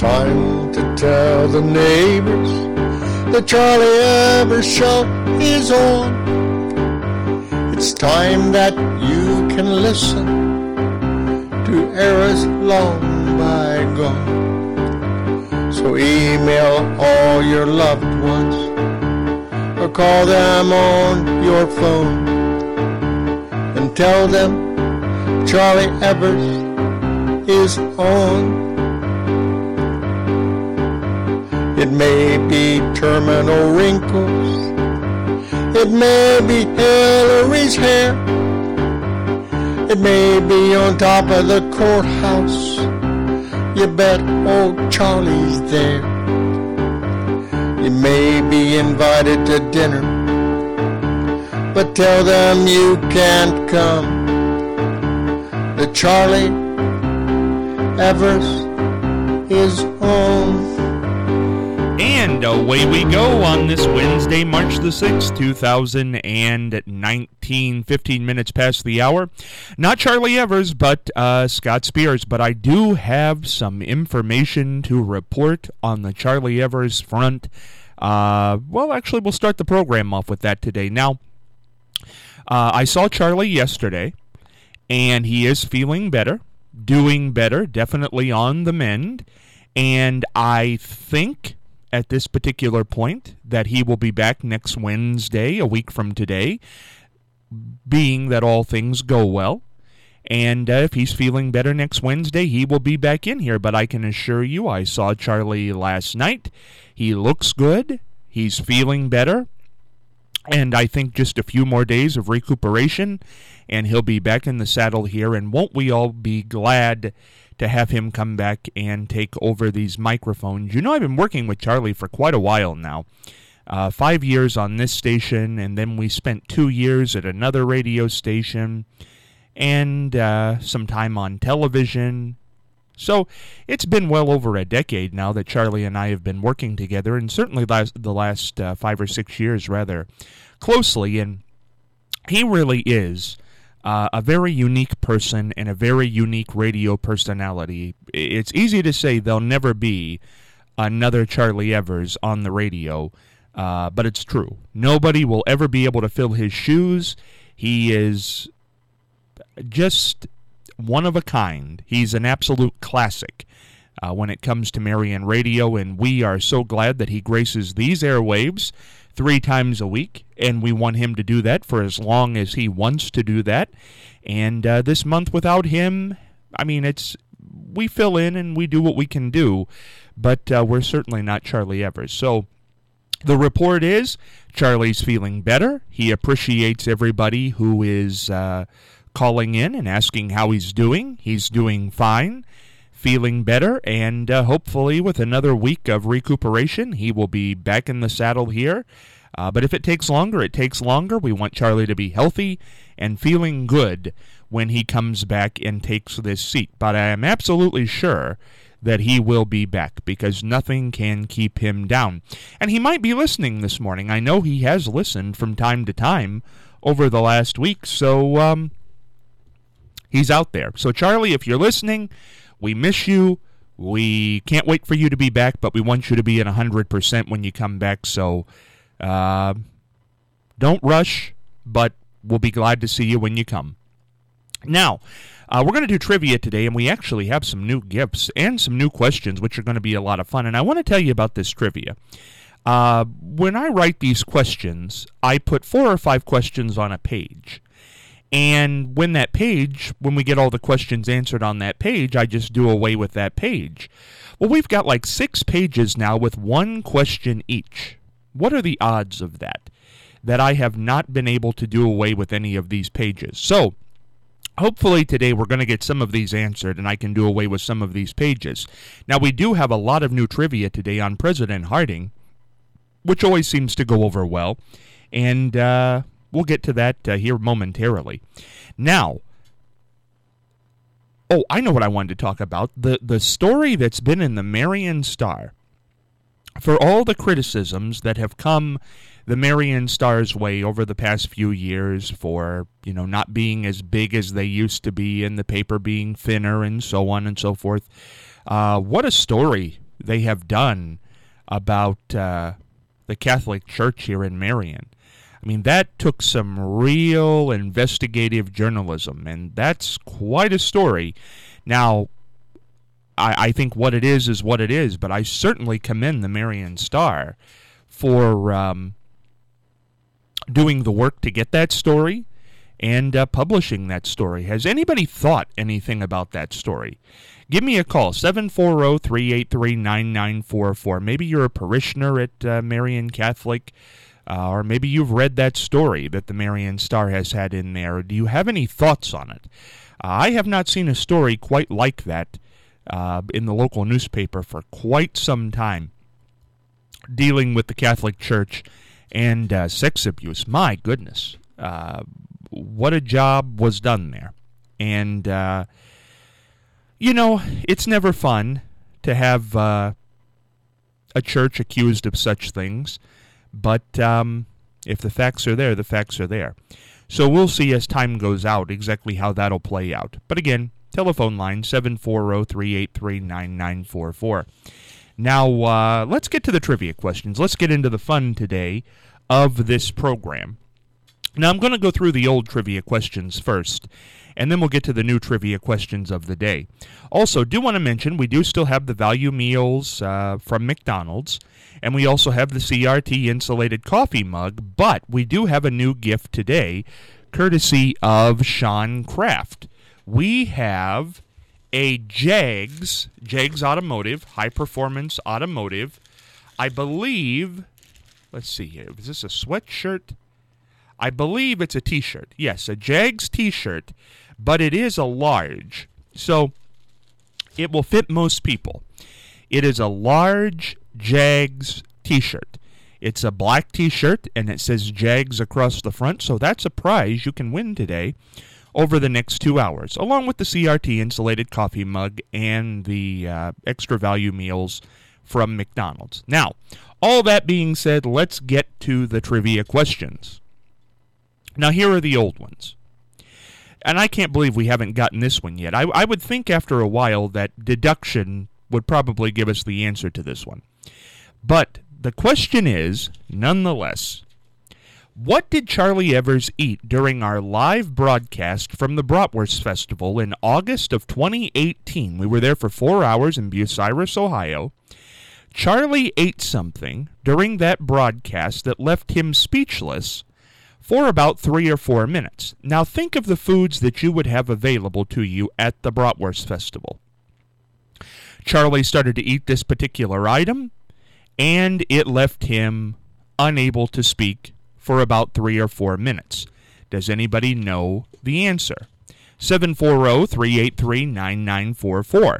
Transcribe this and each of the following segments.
time to tell the neighbors the Charlie Evers Show is on. It's time that you can listen to eras long bygone. So email all your loved ones or call them on your phone and tell them Charlie Evers is on. It may be terminal wrinkles, it may be Hillary's hair, it may be on top of the courthouse. You bet old Charlie's there. You may be invited to dinner, but tell them you can't come. The Charlie Evers is on. And away we go on this Wednesday, March the 6th, 2019, 15 minutes past the hour. Not Charlie Evers, but Scott Spears. But I do have some information to report on the Charlie Evers front. Well, actually, we'll start the program off with that today. Now, I saw Charlie yesterday, and he is feeling better, doing better, definitely on the mend. And I think at this particular point that he will be back next Wednesday, a week from today, being that all things go well. And if he's feeling better next Wednesday, he will be back in here. But I can assure you, I saw Charlie last night. He looks good. He's feeling better. And I think just a few more days of recuperation, and he'll be back in the saddle here. And won't we all be glad to have him come back and take over these microphones? You know, I've been working with Charlie for quite a while now. 5 years on this station, and then we spent 2 years at another radio station, and some time on television. So it's been well over a decade now that Charlie and I have been working together, and certainly the last 5 or 6 years rather closely. And he really is a very unique person and a very unique radio personality. It's easy to say there'll never be another Charlie Evers on the radio, but it's true. Nobody will ever be able to fill his shoes. He is just one of a kind. He's an absolute classic when it comes to Marion Radio, and we are so glad that he graces these airwaves 3 times a week, and we want him to do that for as long as he wants to do that. And this month without him, I mean, we fill in and we do what we can do, but we're certainly not Charlie Evers. So the report is Charlie's feeling better. He appreciates everybody who is calling in and asking how he's doing. He's doing fine, feeling better, and hopefully with another week of recuperation, he will be back in the saddle here. But if it takes longer, it takes longer. We want Charlie to be healthy and feeling good when he comes back and takes this seat. But I am absolutely sure that he will be back, because nothing can keep him down. And he might be listening this morning. I know he has listened from time to time over the last week, so he's out there. So Charlie, if you're listening, we miss you. We can't wait for you to be back, but we want you to be at 100% when you come back. So don't rush, but we'll be glad to see you when you come. Now, we're going to do trivia today, and we actually have some new gifts and some new questions, which are going to be a lot of fun. And I want to tell you about this trivia. When I write these questions, I put 4 or 5 questions on a page. And when we get all the questions answered on that page, I just do away with that page. Well, we've got like 6 pages now with 1 question each. What are the odds of that I have not been able to do away with any of these pages? So hopefully today we're going to get some of these answered, and I can do away with some of these pages. Now, we do have a lot of new trivia today on President Harding, which always seems to go over well, and we'll get to that here momentarily. Now, I know what I wanted to talk about. The story that's been in the Marion Star, for all the criticisms that have come the Marion Star's way over the past few years for, not being as big as they used to be and the paper being thinner and so on and so forth. What a story they have done about the Catholic Church here in Marion. I mean, that took some real investigative journalism, and that's quite a story. Now, I think what it is what it is, but I certainly commend the Marion Star for doing the work to get that story and publishing that story. Has anybody thought anything about that story? Give me a call, 740-383-9944. Maybe you're a parishioner at Marion Catholic, or maybe you've read that story that the Marion Star has had in there. Do you have any thoughts on it? I have not seen a story quite like that in the local newspaper for quite some time, dealing with the Catholic Church and sex abuse. My goodness, what a job was done there. And, it's never fun to have a church accused of such things, but if the facts are there, the facts are there. So we'll see as time goes out exactly how that'll play out. But again, telephone line 740-383-9944. Now, let's get to the trivia questions. Let's get into the fun today of this program. Now, I'm going to go through the old trivia questions first, and then we'll get to the new trivia questions of the day. Also, do want to mention we do still have the value meals from McDonald's, and we also have the CRT insulated coffee mug, but we do have a new gift today, courtesy of Sean Kraft. We have a Jags Automotive, high-performance automotive. I believe, let's see here, is this a sweatshirt? I believe it's a T-shirt. Yes, a Jags T-shirt, but it is a large, so it will fit most people. It is a large Jags T-shirt. It's a black T-shirt, and it says Jags across the front, so that's a prize you can win today over the next 2 hours, along with the CRT insulated coffee mug and the extra value meals from McDonald's. Now, all that being said, let's get to the trivia questions. Now, here are the old ones. And I can't believe we haven't gotten this one yet. I would think after a while that deduction would probably give us the answer to this one. But the question is, nonetheless, what did Charlie Evers eat during our live broadcast from the Bratwurst Festival in August of 2018? We were there for 4 hours in Bucyrus, Ohio. Charlie ate something during that broadcast that left him speechless for about 3 or 4 minutes. Now think of the foods that you would have available to you at the Bratwurst Festival. Charlie started to eat this particular item, and it left him unable to speak for about 3 or 4 minutes. Does anybody know the answer? 740-383-9944.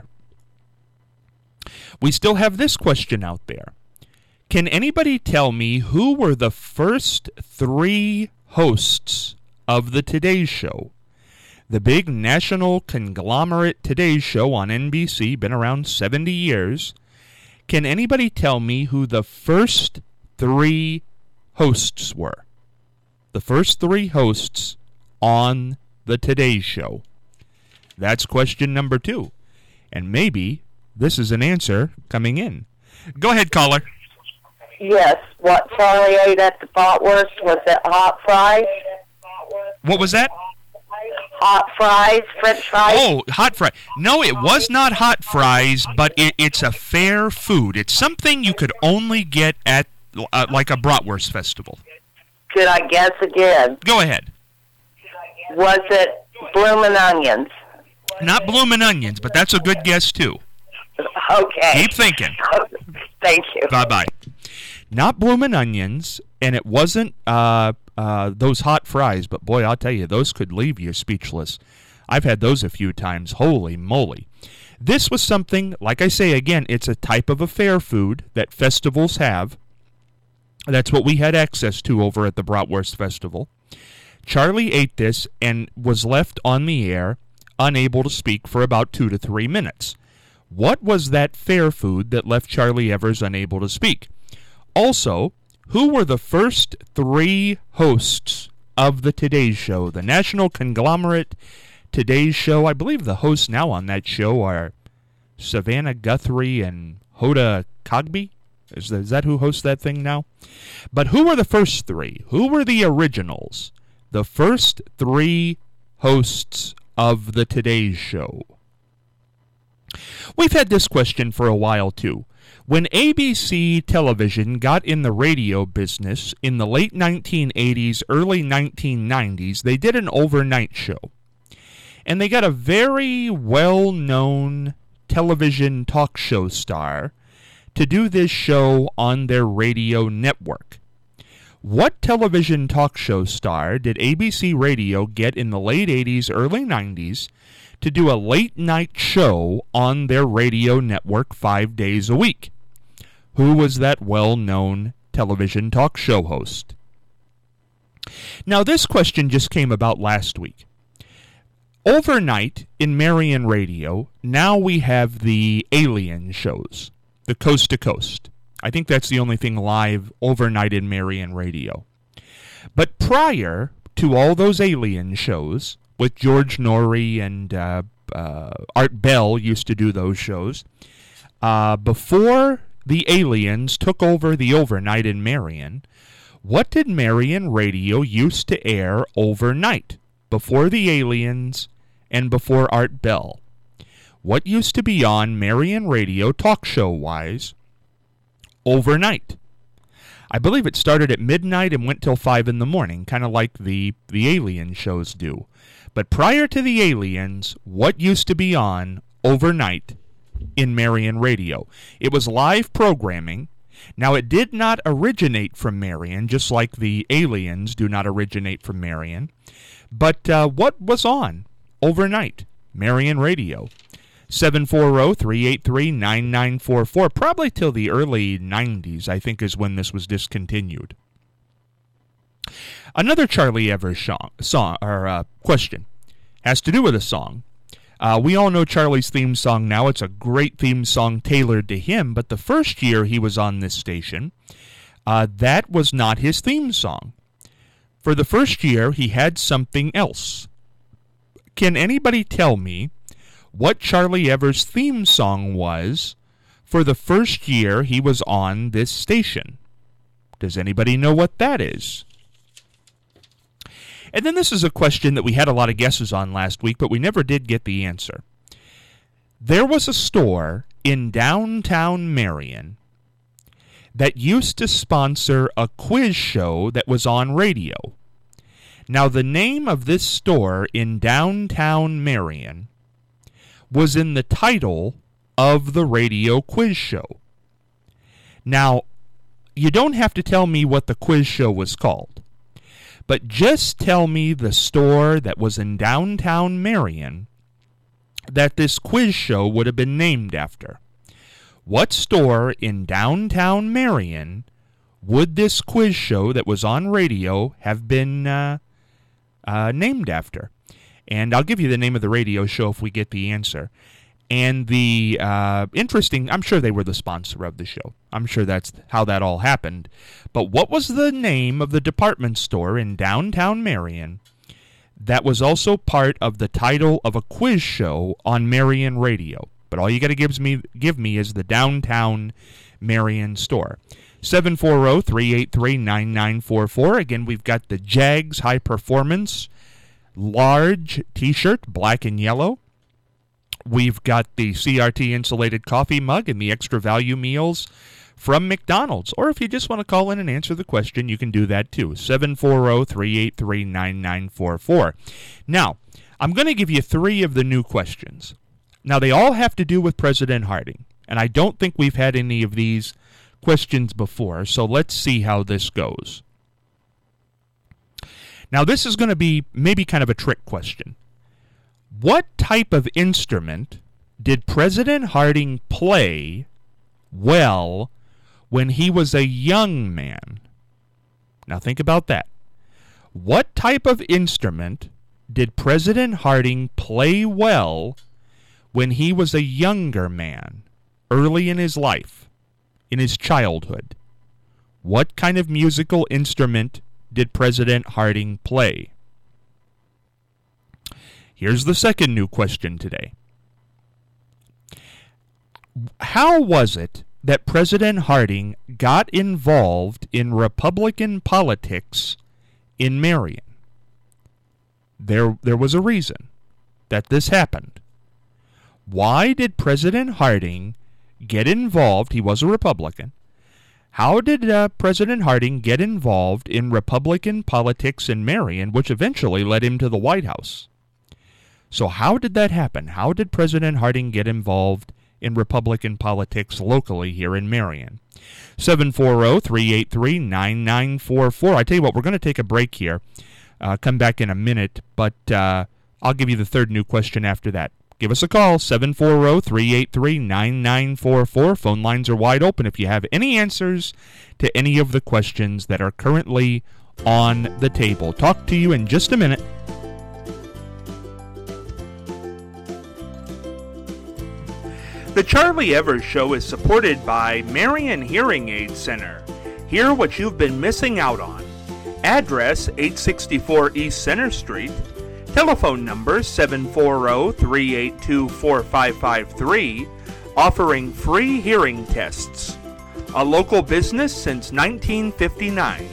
We still have this question out there. Can anybody tell me who were the first 3 hosts of the Today Show? The big national conglomerate Today Show on NBC, been around 70 years. Can anybody tell me who the first 3 hosts were? The first 3 hosts on the Today Show. That's question number 2. And maybe this is an answer coming in. Go ahead, caller. Yes, what Charlie ate at the Bratwurst, was it hot fries? What was that? Hot fries, French fries? Oh, hot fries. No, it was not hot fries, but it's a fair food. It's something you could only get at like a Bratwurst festival. Could I guess again? Go ahead. Was it bloomin' onions? Not bloomin' onions, but that's a good guess too. Okay. Keep thinking. Thank you. Bye-bye. Not bloomin' onions, and it wasn't those hot fries, but boy, I'll tell you, those could leave you speechless. I've had those a few times. Holy moly. This was something, like I say again, it's a type of a fair food that festivals have. That's what we had access to over at the Bratwurst Festival. Charlie ate this and was left on the air, unable to speak for about 2 to 3 minutes. What was that fair food that left Charlie Evers unable to speak? Also, who were the first 3 hosts of the Today Show, the national conglomerate Today Show? I believe the hosts now on that show are Savannah Guthrie and Hoda Kotb. Is that who hosts that thing now? But who were the first three? Who were the originals? The first three hosts of the Today Show. We've had this question for a while, too. When ABC television got in the radio business in the late 1980s, early 1990s, they did an overnight show. And they got a very well-known television talk show star to do this show on their radio network. What television talk show star did ABC Radio get in the late 80s, early 90s to do a late-night show on their radio network 5 days a week? Who was that well-known television talk show host? Now, this question just came about last week. Overnight in Marion Radio, now we have the alien shows, the Coast to Coast. I think that's the only thing live overnight in Marion Radio. But prior to all those alien shows, with George Norrie and Art Bell used to do those shows, before the aliens took over the overnight in Marion, what did Marion Radio used to air overnight, before the aliens and before Art Bell? What used to be on Marion Radio talk show-wise overnight? I believe it started at midnight and went till 5 in the morning, kind of like the alien shows do. But prior to the aliens, what used to be on overnight in Marion Radio? It was live programming. Now, it did not originate from Marion, just like the aliens do not originate from Marion. But what was on overnight? Marion Radio. 740-383-9944. Probably till the early 90s, I think, is when this was discontinued. Another Charlie Evers question has to do with a song. We all know Charlie's theme song now. It's a great theme song tailored to him, but the first year he was on this station, that was not his theme song. For the first year, he had something else. Can anybody tell me what Charlie Evers' theme song was for the first year he was on this station? Does anybody know what that is? And then this is a question that we had a lot of guesses on last week, but we never did get the answer. There was a store in downtown Marion that used to sponsor a quiz show that was on radio. Now, the name of this store in downtown Marion was in the title of the radio quiz show. Now, you don't have to tell me what the quiz show was called, but just tell me the store that was in downtown Marion that this quiz show would have been named after. What store in downtown Marion would this quiz show that was on radio have been named after? And I'll give you the name of the radio show if we get the answer. And the interesting, I'm sure they were the sponsor of the show. I'm sure that's how that all happened. But what was the name of the department store in downtown Marion that was also part of the title of a quiz show on Marion Radio? But all you got to give me is the downtown Marion store. 740-383-9944. Again, we've got the Jags High Performance large t-shirt, black and yellow. We've got the CRT insulated coffee mug and the extra value meals from McDonald's. Or if you just want to call in and answer the question, you can do that too. 740-383-9944. Now, I'm going to give you 3 of the new questions. Now, they all have to do with President Harding, and I don't think we've had any of these questions before, so let's see how this goes. Now, this is going to be maybe kind of a trick question. What type of instrument did President Harding play well when he was a young man? Now, think about that. What type of instrument did President Harding play well when he was a younger man, early in his life, in his childhood? What kind of musical instrument did President Harding play? Here's the second new question today. How was it that President Harding got involved in Republican politics in Marion? There was a reason that this happened. Why did President Harding get involved? He was a Republican. How did President Harding get involved in Republican politics in Marion, which eventually led him to the White House? So how did that happen? How did President Harding get involved in Republican politics locally here in Marion? 740-383-9944. I tell you what, we're going to take a break here. Come back in a minute, but I'll give you the third new question after that. Give us a call, 740-383-9944. Phone lines are wide open if you have any answers to any of the questions that are currently on the table. Talk to you in just a minute. The Charlie Evers Show is supported by Marion Hearing Aid Center. Hear what you've been missing out on. Address 864 East Center Street. Telephone number 740-382-4553. Offering free hearing tests. A local business since 1959.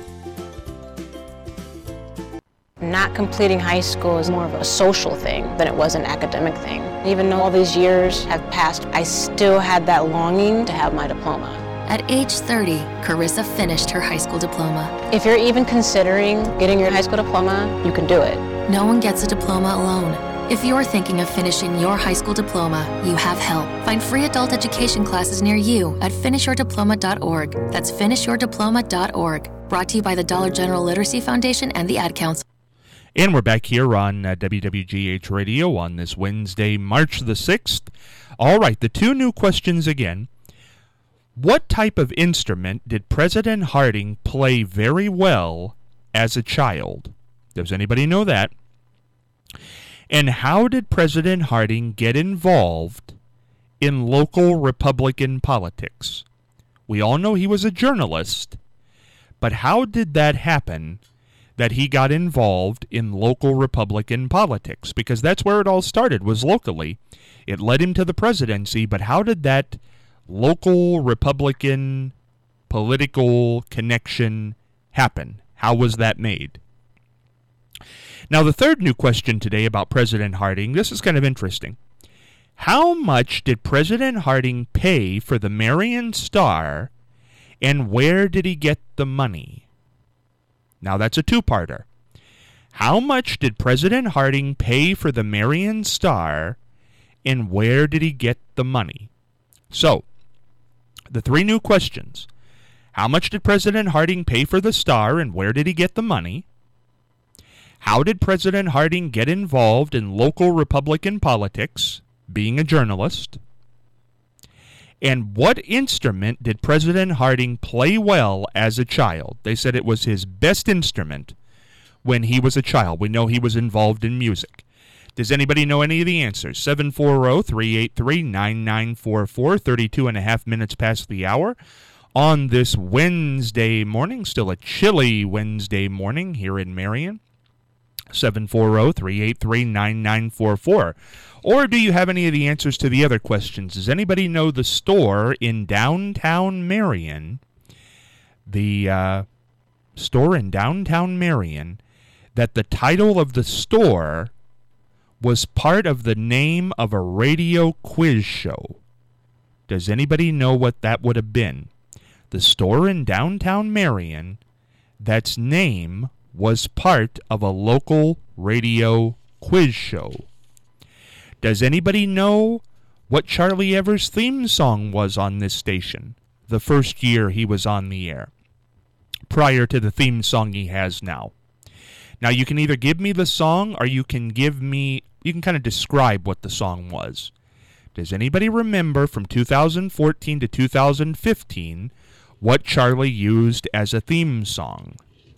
Not completing high school is more of a social thing than it was an academic thing. Even though all these years have passed, I still had that longing to have my diploma. At age 30, Carissa finished her high school diploma. If you're even considering getting your high school diploma, you can do it. No one gets a diploma alone. If you're thinking of finishing your high school diploma, you have help. Find free adult education classes near you at finishyourdiploma.org. That's finishyourdiploma.org. Brought to you by the Dollar General Literacy Foundation and the Ad Council. And we're back here on WWGH Radio on this Wednesday, March the 6th. All right, the two new questions again. What type of instrument did President Harding play very well as a child? Does anybody know that? And how did President Harding get involved in local Republican politics? We all know he was a journalist, but how did that happen that he got involved in local Republican politics? Because that's where it all started, was locally. It led him to the presidency, but how did that local Republican political connection happen? How was that made? Now, the third new question today about President Harding, this is kind of interesting. How much did President Harding pay for the Marion Star, and where did he get the money? Now, that's a two-parter. How much did President Harding pay for the Marion Star, and where did he get the money? So, the three new questions. How much did President Harding pay for the Star, and where did he get the money? How did President Harding get involved in local Republican politics, being a journalist? And what instrument did President Harding play well as a child? They said it was his best instrument when he was a child. We know he was involved in music. Does anybody know any of the answers? 740-383-9944, 32 and a half minutes past the hour. On this Wednesday morning, still a chilly Wednesday morning here in Marion. 740-383-9944. Or do you have any of the answers to the other questions? Does anybody know the store in downtown Marion, the store in downtown Marion, that the title of the store was part of the name of a radio quiz show? Does anybody know what that would have been? The store in downtown Marion, that's name was part of a local radio quiz show. Does anybody know what Charlie Evers' theme song was on this station the first year he was on the air, prior to the theme song he has now? Now, you can either give me the song, or you can kind of describe what the song was. Does anybody remember from 2014 to 2015 what Charlie used as a theme song?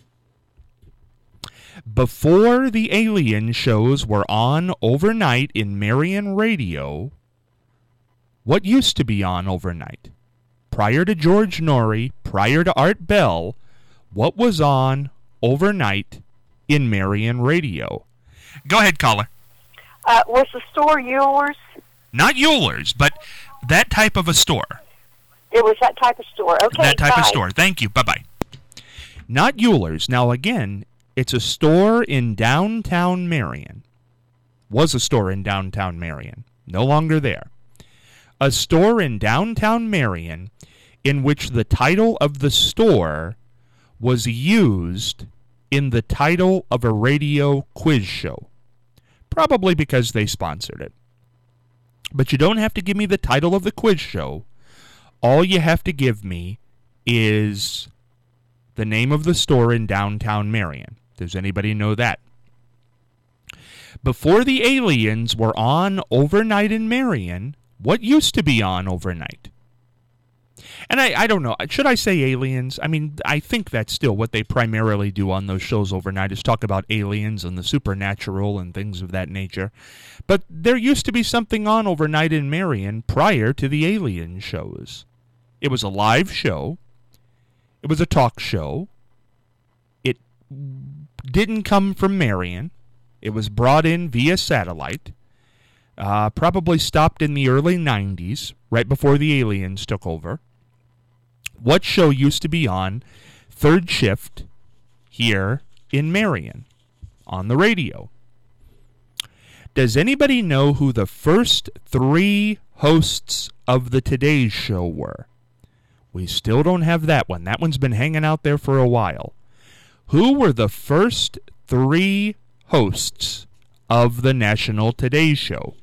Before the Alien shows were on overnight in Marion radio, what used to be on overnight? Prior to George Norrie, prior to Art Bell, what was on overnight in Marion radio? Go ahead, caller. Was the store yours? Not Euler's, but That type of a store. It was that type of store. Okay, That type bye. of store. Thank you. Bye-bye. Not Euler's. Now, again, it's a store in downtown Marion. Was a store in downtown Marion. No longer there. A store in downtown Marion in which the title of the store was used in the title of a radio quiz show. Probably because they sponsored it. But you don't have to give me the title of the quiz show. All you have to give me is the name of the store in downtown Marion. Does anybody know that? Before the Aliens were on overnight in Marion, what used to be on overnight? And I don't know. Should I say aliens? I mean, I think that's still what they primarily do on those shows overnight is talk about aliens and the supernatural and things of that nature. But there used to be something on overnight in Marion prior to the alien shows. It was a live show. It was a talk show. It didn't come from Marion. It was brought in via satellite. Probably stopped in the early 90s, right before the aliens took over. What show used to be on third shift here in Marion on the radio? Does anybody know who the first 3 hosts of the Today Show were? We still don't have that one. That one's been hanging out there for a while. Who were the first 3 hosts of the National Today Show?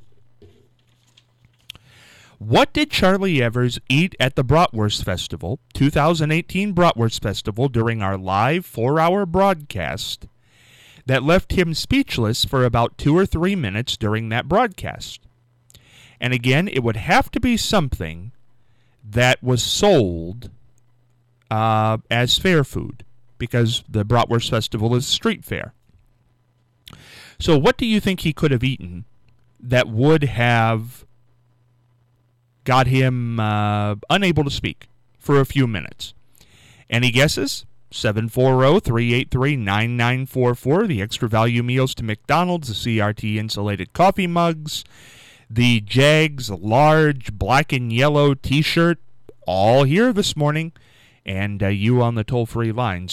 What did Charlie Evers eat at the Bratwurst Festival, 2018 Bratwurst Festival, during our live 4-hour broadcast that left him speechless for about 2 or 3 minutes during that broadcast? And again, it would have to be something that was sold as fair food, because the Bratwurst Festival is street fair. So what do you think he could have eaten that would have got him unable to speak for a few minutes? Any guesses? 740-383-9944. The extra value meals to McDonald's, the CRT insulated coffee mugs, the Jags large black and yellow t-shirt, all here this morning. And you on the toll-free line,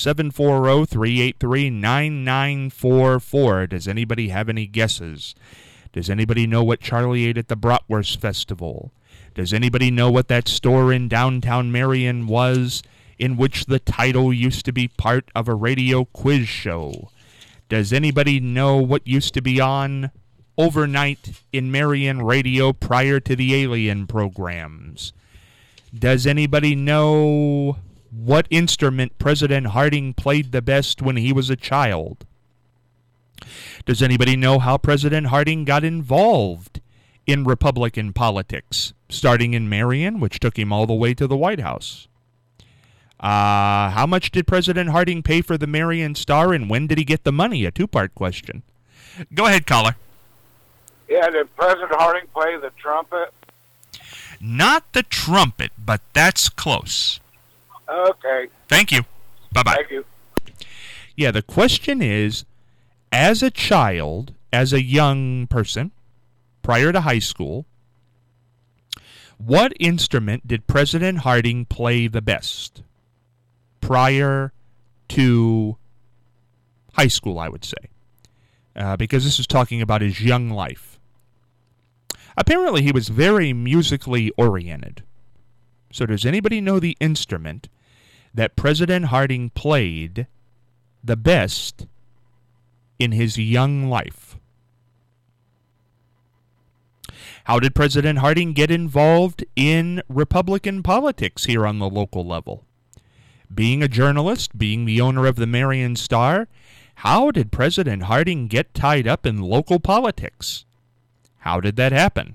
740-383-9944. Does anybody have any guesses? Does anybody know what Charlie ate at the Bratwurst Festival? Does anybody know what that store in downtown Marion was in which the title used to be part of a radio quiz show? Does anybody know what used to be on overnight in Marion radio prior to the alien programs? Does anybody know what instrument President Harding played the best when he was a child? Does anybody know how President Harding got involved in Republican politics, starting in Marion, which took him all the way to the White House? How much did President Harding pay for the Marion Star, and when did he get the money? A 2-part question. Go ahead, caller. Yeah, did President Harding play the trumpet? Not the trumpet, but that's close. Okay. Thank you. Bye-bye. Thank you. Yeah, the question is, as a child, as a young person, prior to high school, what instrument did President Harding play the best prior to high school, I would say? Because this is talking about his young life. Apparently, he was very musically oriented. So does anybody know the instrument that President Harding played the best in his young life? How did President Harding get involved in Republican politics here on the local level? Being a journalist, being the owner of the Marion Star, how did President Harding get tied up in local politics? How did that happen?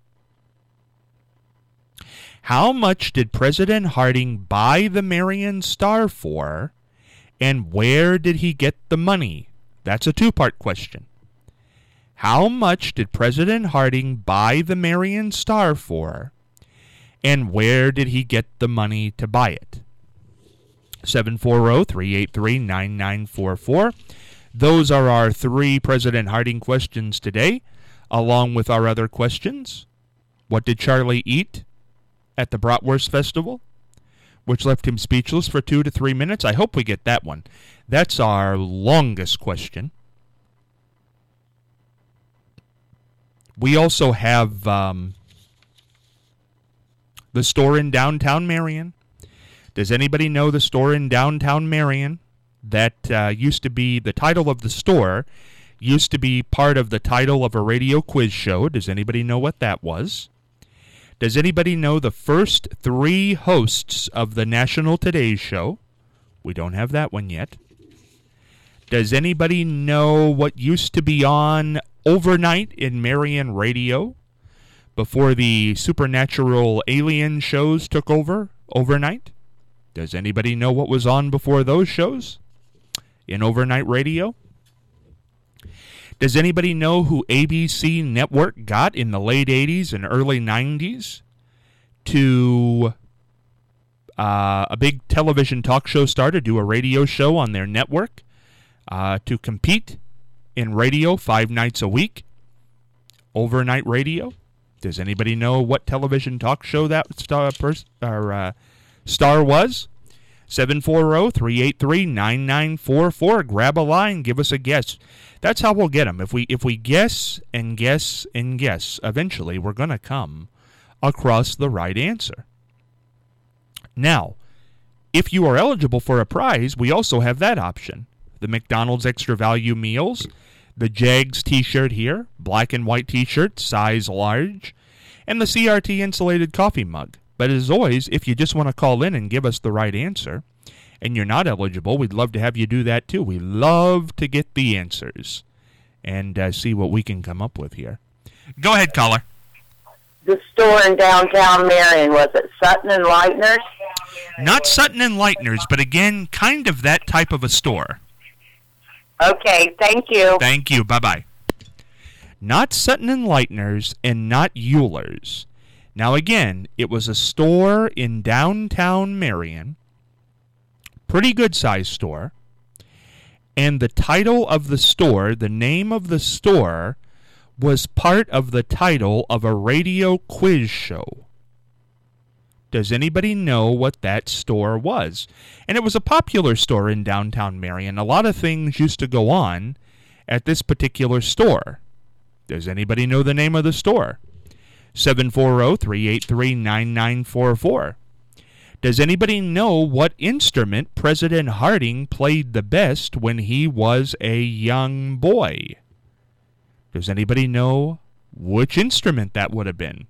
How much did President Harding buy the Marion Star for, and where did he get the money? That's a 2-part question. How much did President Harding buy the Marion Star for, and where did he get the money to buy it? 740-383-9944. Those are our 3 President Harding questions today, along with our other questions. What did Charlie eat at the Bratwurst Festival, which left him speechless for 2 to 3 minutes? I hope we get that one. That's our longest question. We also have the store in downtown Marion. Does anybody know the store in downtown Marion? That used to be the title of the store, used to be part of the title of a radio quiz show. Does anybody know what that was? Does anybody know the first 3 hosts of the National Today Show? We don't have that one yet. Does anybody know what used to be on overnight in Marion radio before the supernatural alien shows took over overnight? Does anybody know what was on before those shows in overnight radio? Does anybody know who ABC Network got in the late 80s and early 90s to a big television talk show star to do a radio show on their network to compete in radio 5 nights a week? Overnight radio? Does anybody know what television talk show that star was? 740-383-9944. Grab a line. Give us a guess. That's how we'll get them. If we guess and guess and guess, eventually we're going to come across the right answer. Now, if you are eligible for a prize, we also have that option. The McDonald's Extra Value Meals, the Jags t-shirt here, black and white t-shirt, size large, and the CRT insulated coffee mug. But as always, if you just want to call in and give us the right answer, and you're not eligible, we'd love to have you do that too. We love to get the answers and see what we can come up with here. Go ahead, caller. The store in downtown Marion, was it Sutton and Leitner's? Not Sutton and Leitner's, but again, kind of that type of a store. Okay, thank you. Thank you. Bye-bye. Not Sutton and Leitner's and not Euler's. Now, again, it was a store in downtown Marion, pretty good-sized store, and the title of the store, the name of the store, was part of the title of a radio quiz show. Does anybody know what that store was? And it was a popular store in downtown Marion. A lot of things used to go on at this particular store. Does anybody know the name of the store? 740-383-9944. Does anybody know what instrument President Harding played the best when he was a young boy? Does anybody know which instrument that would have been?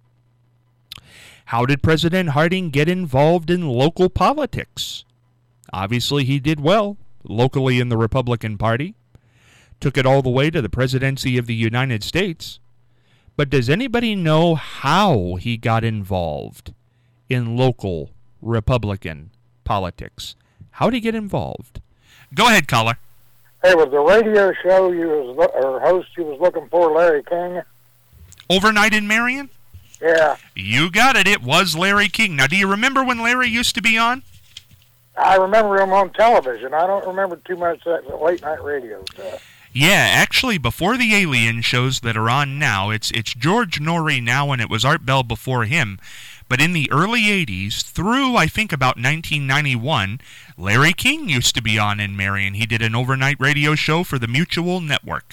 How did President Harding get involved in local politics? Obviously, he did well locally in the Republican Party. Took it all the way to the presidency of the United States. But does anybody know how he got involved in local Republican politics? How did he get involved? Go ahead, caller. Hey, was the radio show host you was looking for Larry King? Overnight in Marion? Yeah. You got it. It was Larry King. Now, do you remember when Larry used to be on? I remember him on television. I don't remember too much of that late-night radio stuff. Yeah, actually, before the alien shows that are on now, it's George Norrie now, and it was Art Bell before him. But in the early 80s, through, I think, about 1991, Larry King used to be on in Marion. He did an overnight radio show for the Mutual Network.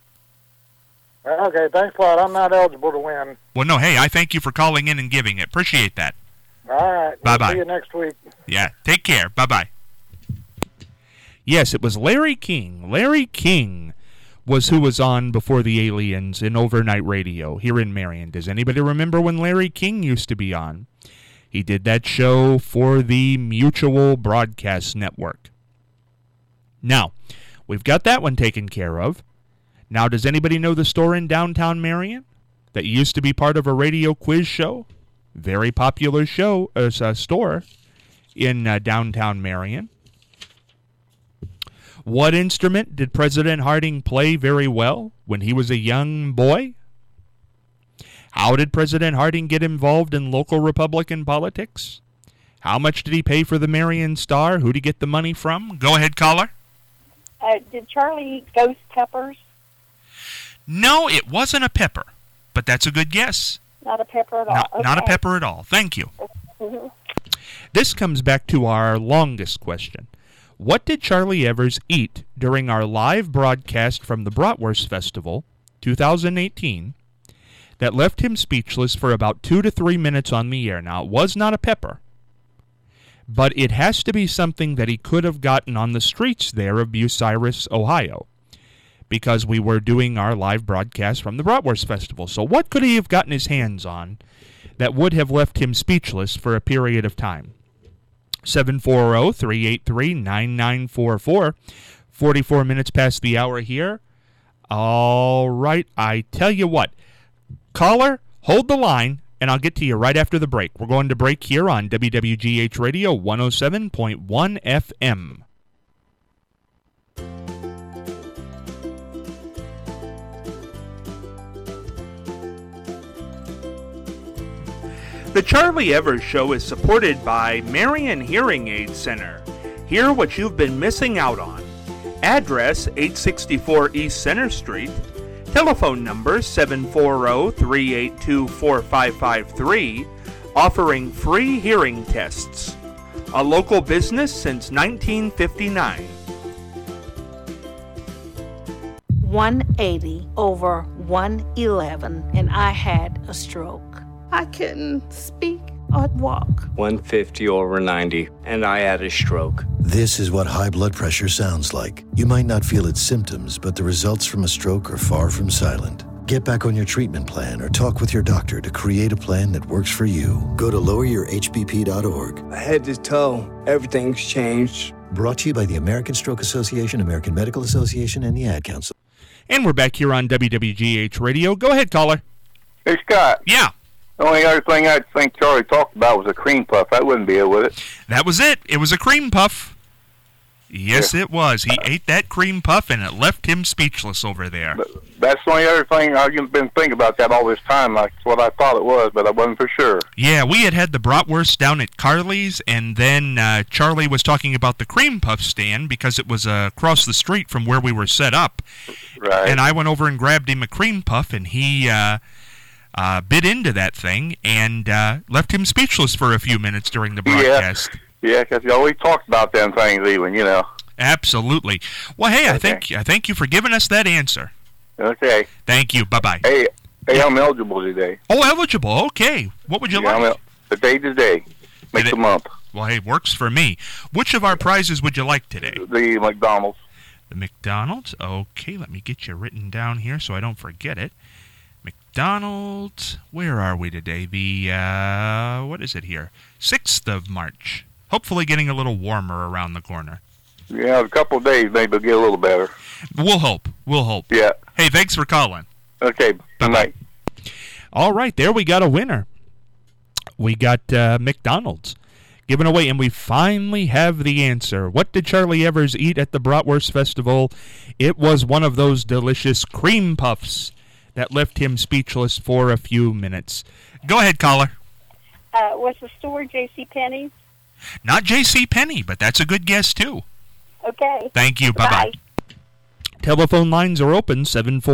Okay, thanks a lot. I'm not eligible to win. Well, no, hey, I thank you for calling in and giving it. Appreciate that. All right. Bye-bye. See you next week. Yeah, take care. Bye-bye. Yes, it was Larry King. Larry King was who was on before the aliens in overnight radio here in Marion. Does anybody remember when Larry King used to be on? He did that show for the Mutual Broadcast Network. Now, we've got that one taken care of. Now, does anybody know the store in downtown Marion that used to be part of a radio quiz show? Very popular show, store in downtown Marion. What instrument did President Harding play very well when he was a young boy? How did President Harding get involved in local Republican politics? How much did he pay for the Marion Star? Who did he get the money from? Go ahead, caller. Did Charlie eat ghost peppers? No, it wasn't a pepper, but that's a good guess. Not a pepper at all. Not a Okay. pepper at all. Thank you. Mm-hmm. This comes back to our longest question. What did Charlie Evers eat during our live broadcast from the Bratwurst Festival, 2018, that left him speechless for about 2 to 3 minutes on the air? Now, it was not a pepper, but it has to be something that he could have gotten on the streets there of Bucyrus, Ohio, because we were doing our live broadcast from the Bratwurst Festival. So what could he have gotten his hands on that would have left him speechless for a period of time? 740-383-9944. 44 minutes past the hour here. All right, I tell you what. Caller, hold the line, and I'll get to you right after the break. We're going to break here on WWGH Radio 107.1 FM. The Charlie Evers Show is supported by Marion Hearing Aid Center. Hear what you've been missing out on. Address 864 East Center Street. Telephone number 740-382-4553. Offering free hearing tests. A local business since 1959. 180 over 111, and I had a stroke. I couldn't speak or walk. 150 over 90, and I had a stroke. This is what high blood pressure sounds like. You might not feel its symptoms, but the results from a stroke are far from silent. Get back on your treatment plan or talk with your doctor to create a plan that works for you. Go to loweryourhbp.org. Head to toe, everything's changed. Brought to you by the American Stroke Association, American Medical Association, and the Ad Council. And we're back here on WWGH Radio. Go ahead, caller. Hey, Scott. Yeah. The only other thing I think Charlie talked about was a cream puff. That wouldn't be it, would it? That was it. It was a cream puff. Yes, it was. He ate that cream puff, and it left him speechless over there. But that's the only other thing I've been thinking about that all this time. That's what I thought it was, but I wasn't for sure. Yeah, we had the bratwurst down at Carly's, and then Charlie was talking about the cream puff stand because it was across the street from where we were set up. Right. And I went over and grabbed him a cream puff, and he bit into that thing and left him speechless for a few minutes during the broadcast. Yeah, because you always talked about them things even, you know. Absolutely. Well, hey, Okay. I thank you for giving us that answer. Okay. Thank you. Bye-bye. Hey, I'm eligible today. Oh, eligible. Okay. What would you like? The day today. Makes a month. Well, hey, works for me. Which of our prizes would you like today? The McDonald's. The McDonald's? Okay, let me get you written down here so I don't forget it. McDonald's. Where are we today? The, what is it here? 6th of March. Hopefully getting a little warmer around the corner. Yeah, a couple of days maybe it'll get a little better. We'll hope. We'll hope. Yeah. Hey, thanks for calling. Okay. Bye-bye. All right, there we got a winner. We got McDonald's given away, and we finally have the answer. What did Charlie Evers eat at the Bratwurst Festival? It was one of those delicious cream puffs that left him speechless for a few minutes. Go ahead, caller. Was the store J.C. Penney's? Not J.C. Penney, but that's a good guess, too. Okay. Thank you. Bye-bye. Telephone lines are open,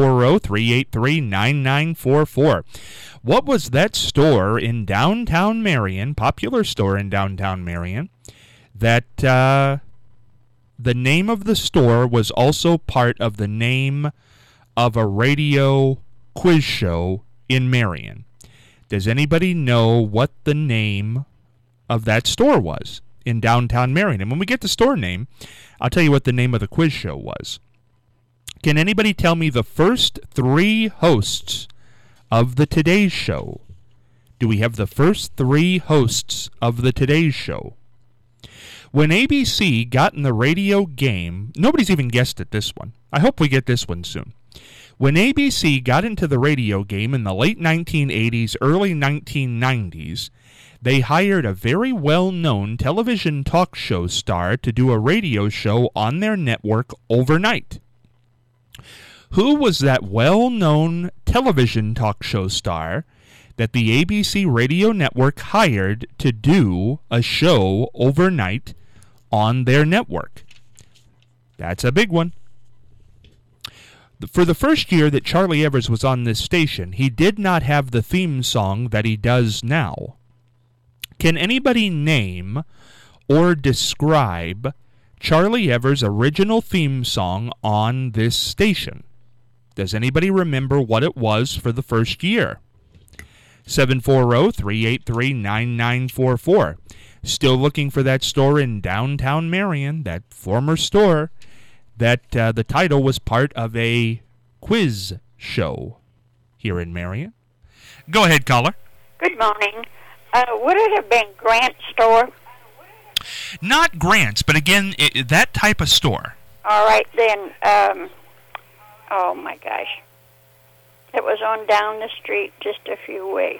740-383-9944. What was that store in downtown Marion, popular store in downtown Marion, that the name of the store was also part of the name of a radio quiz show in Marion? Does anybody know what the name of that store was in downtown Marion? And when we get the store name, I'll tell you what the name of the quiz show was. Can anybody tell me the first 3 hosts of the Today Show? Do we have the first 3 hosts of the Today Show? When ABC got in the radio game, nobody's even guessed at this one. I hope we get this one soon. When ABC got into the radio game in the late 1980s, early 1990s, they hired a very well-known television talk show star to do a radio show on their network overnight. Who was that well-known television talk show star that the ABC radio network hired to do a show overnight on their network? That's a big one. For the first year that Charlie Evers was on this station, he did not have the theme song that he does now. Can anybody name or describe Charlie Evers' original theme song on this station? Does anybody remember what it was for the first year? 740-383-9944. Still looking for that store in downtown Marion, that former store that the title was part of a quiz show here in Marion. Go ahead, caller. Good morning. Would it have been Grant's store? Not Grant's, but again, that type of store. All right, then. Oh, my gosh. It was on down the street just a few ways.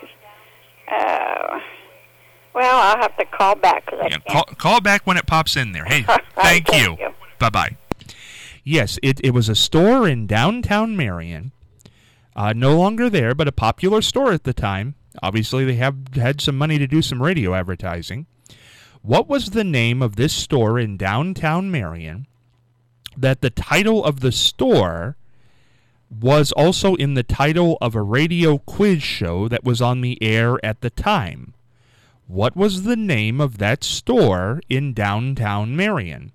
Well, I'll have to call back because I can't. Call back when it pops in there. Hey, thank you. Bye-bye. Yes, it was a store in downtown Marion. No longer there, but a popular store at the time. Obviously, they had some money to do some radio advertising. What was the name of this store in downtown Marion that the title of the store was also in the title of a radio quiz show that was on the air at the time? What was the name of that store in downtown Marion?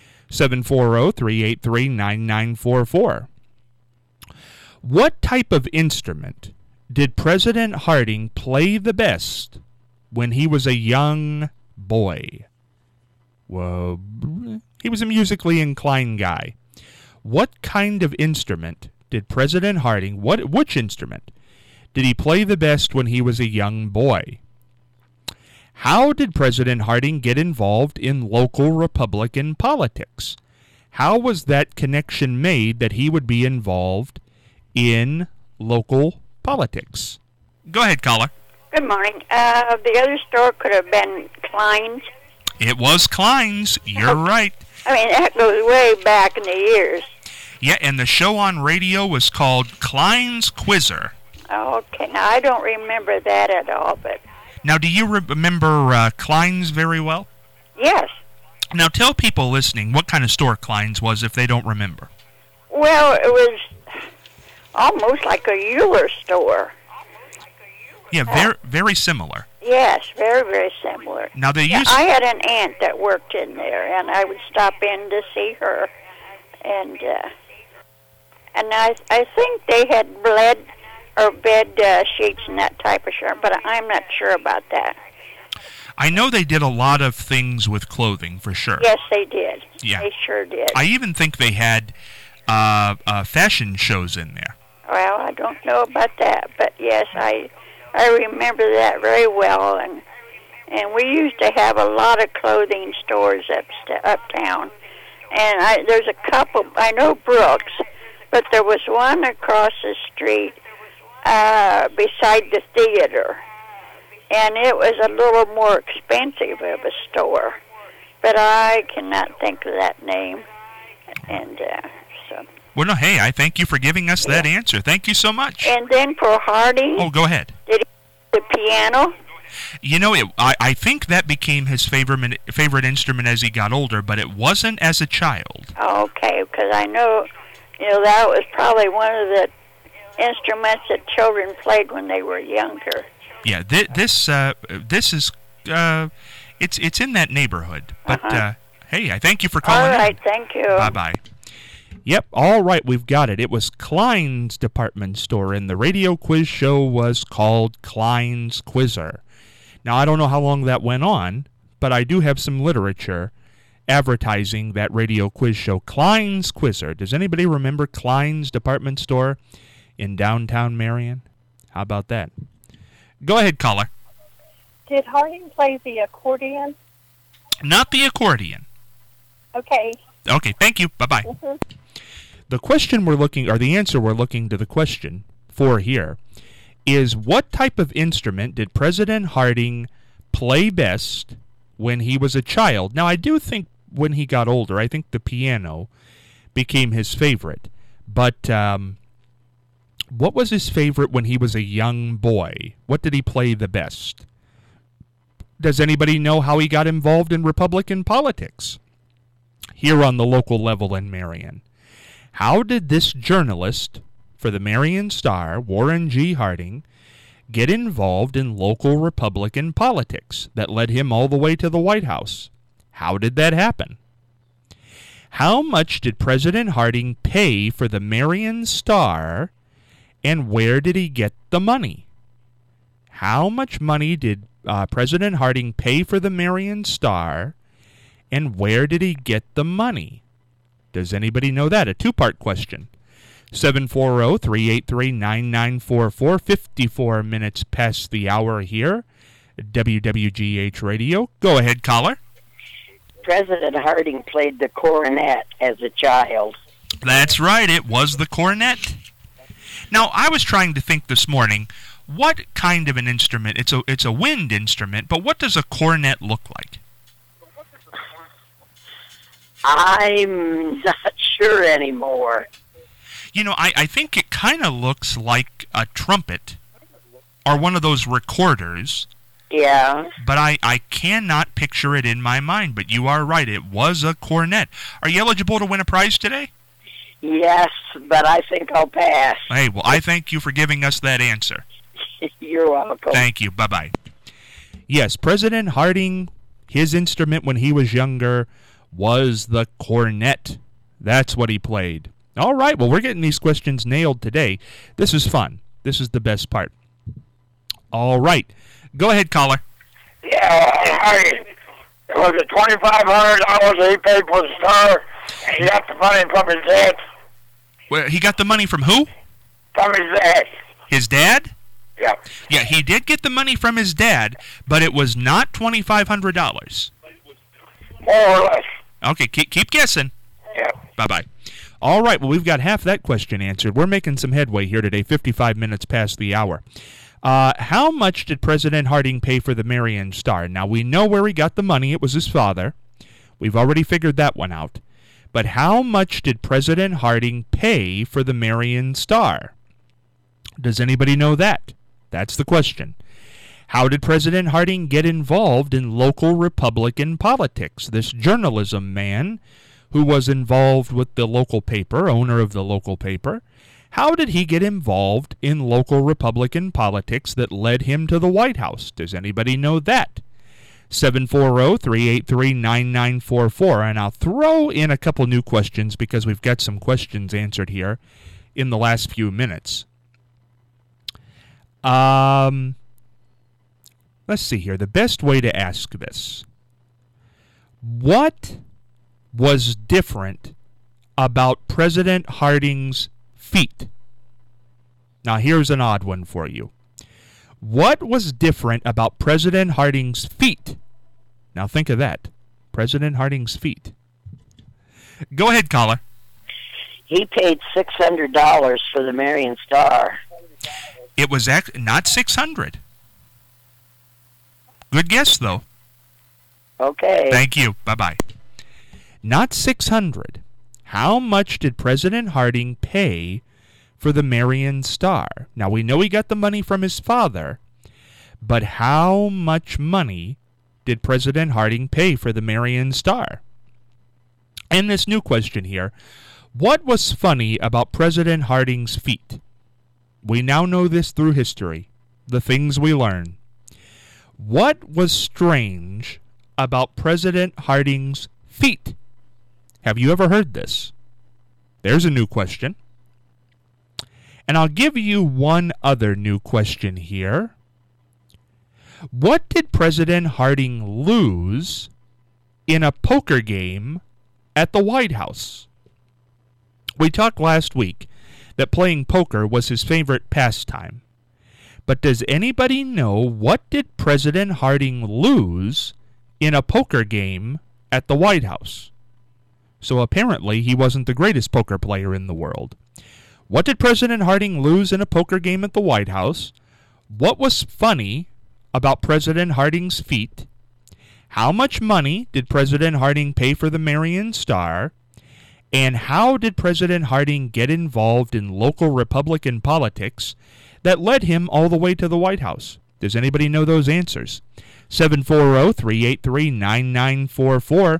740-383-9944. What type of instrument did President Harding play the best when he was a young boy? Well, he was a musically inclined guy. What kind of instrument did President Harding, which instrument did he play the best when he was a young boy? How did President Harding get involved in local Republican politics? How was that connection made that he would be involved in local politics? Go ahead, caller. Good morning. The other store could have been Klein's. It was Klein's. You're right. I mean, that goes way back in the years. Yeah, and the show on radio was called Klein's Quizzer. Okay, now I don't remember that at all, but... Now, do you remember Klein's very well? Yes. Now, tell people listening what kind of store Klein's was if they don't remember. Well, it was almost like a Euler store. Yeah, very similar. Yes, very, very similar. Now, I had an aunt that worked in there, and I would stop in to see her. And I think they had bed sheets and that type of shirt, but I'm not sure about that. I know they did a lot of things with clothing, for sure. Yes, they did. Yeah. They sure did. I even think they had fashion shows in there. Well, I don't know about that, but yes, I remember that very well, and we used to have a lot of clothing stores uptown, and there's a couple. I know Brooks, but there was one across the street beside the theater, and it was a little more expensive of a store, but I cannot think of that name, and so. Well, no, hey, I thank you for giving us that answer. Thank you so much. And then for Harding... Oh, go ahead. Did he play the piano? You know, I think that became his favorite instrument as he got older, but it wasn't as a child. Okay, because I know, that was probably one of the instruments that children played when they were younger. Yeah, this is it's in that neighborhood. But hey, I thank you for calling in. All right, thank you. Bye-bye. Yep, all right, we've got it. It was Klein's department store, and the radio quiz show was called Klein's Quizzer. Now, I don't know how long that went on, but I do have some literature advertising that radio quiz show, Klein's Quizzer. Does anybody remember Klein's department store in downtown Marion? How about that? Go ahead, caller. Did Harding play the accordion? Not the accordion. Okay. Okay, thank you. Bye-bye. Mm-hmm. The question we're looking, or the answer we're looking to the question for here, is what type of instrument did President Harding play best when he was a child? Now, I do think when he got older, I think the piano became his favorite. But what was his favorite when he was a young boy? What did he play the best? Does anybody know how he got involved in Republican politics here on the local level in Marion? How did this journalist for the Marion Star, Warren G. Harding, get involved in local Republican politics that led him all the way to the White House? How did that happen? How much did President Harding pay for the Marion Star, and where did he get the money? How much money did President Harding pay for the Marion Star, and where did he get the money? Does anybody know that? A two-part question. 740-383-9944, 54 minutes past the hour here at WWGH Radio. Go ahead, caller. President Harding played the cornet as a child. That's right, it was the cornet. Now, I was trying to think this morning, what kind of an instrument? It's a wind instrument, but what does a cornet look like? I'm not sure anymore. You know, I think it kind of looks like a trumpet or one of those recorders. Yeah. But I cannot picture it in my mind. But you are right. It was a cornet. Are you eligible to win a prize today? Yes, but I think I'll pass. Hey, well, I thank you for giving us that answer. You're welcome. Thank you. Bye-bye. Yes, President Harding, his instrument when he was younger was the cornet. That's what he played. All right, well, we're getting these questions nailed today. This is fun. This is the best part. All right. Go ahead, caller. Yeah, it was it $2,500 that he paid for the Star, and he got the money from his dad. Well, he got the money from who? From his dad. His dad? Yeah. Yeah, he did get the money from his dad, but it was not $2,500. More or less. Okay, keep guessing. Yeah. Bye-bye. All right, well, we've got half that question answered. We're making some headway here today, 55 minutes past the hour. How much did President Harding pay for the Marion Star? Now, we know where he got the money. It was his father. We've already figured that one out. But how much did President Harding pay for the Marion Star? Does anybody know that? That's the question. How did President Harding get involved in local Republican politics? This journalism man who was involved with the local paper, owner of the local paper, how did he get involved in local Republican politics that led him to the White House? Does anybody know that? 740-383-9944. And I'll throw in a couple new questions because we've got some questions answered here in the last few minutes. Let's see here. The best way to ask this. What was different about President Harding's feet? Now, here's an odd one for you. What was different about President Harding's feet? Now, think of that. President Harding's feet. Go ahead, caller. He paid $600 for the Marion Star. It was not $600. Good guess, though. Okay. Thank you. Bye-bye. Not $600. How much did President Harding pay for the Marion Star? Now, we know he got the money from his father, but how much money did President Harding pay for the Marion Star? And this new question here. What was funny about President Harding's feet? We now know this through history, the things we learn. What was strange about President Harding's feet? Have you ever heard this? There's a new question. And I'll give you one other new question here. What did President Harding lose in a poker game at the White House? We talked last week that playing poker was his favorite pastime. But does anybody know what did President Harding lose in a poker game at the White House? So apparently he wasn't the greatest poker player in the world. What did President Harding lose in a poker game at the White House? What was funny about President Harding's feet? How much money did President Harding pay for the Marion Star? And how did President Harding get involved in local Republican politics that led him all the way to the White House? Does anybody know those answers? 740-383-9944.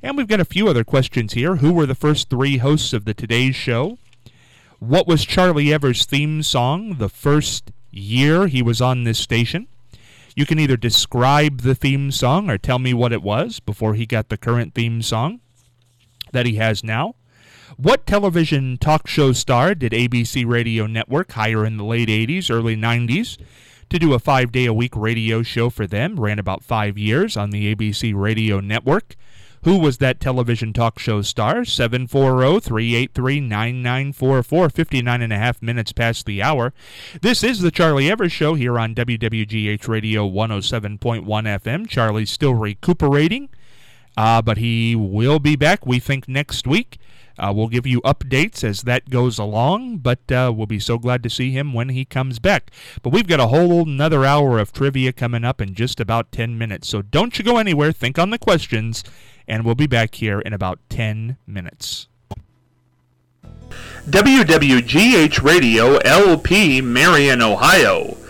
And we've got a few other questions here. Who were the first 3 hosts of the Today's Show? What was Charlie Evers' theme song the first year he was on this station? You can either describe the theme song or tell me what it was before he got the current theme song that he has now. What television talk show star did ABC Radio Network hire in the late 80s, early 90s to do a 5-day-a-week radio show for them? Ran about 5 years on the ABC Radio Network. Who was that television talk show star? 740-383-9944, 59 and a half minutes past the hour. This is the Charlie Evers Show here on WWGH Radio 107.1 FM. Charlie's still recuperating, but he will be back, we think, next week. We'll give you updates as that goes along, but we'll be so glad to see him when he comes back. But we've got a whole another hour of trivia coming up in just about 10 minutes, so don't you go anywhere. Think on the questions, and we'll be back here in about 10 minutes. WWGH Radio, LP, Marion, Ohio.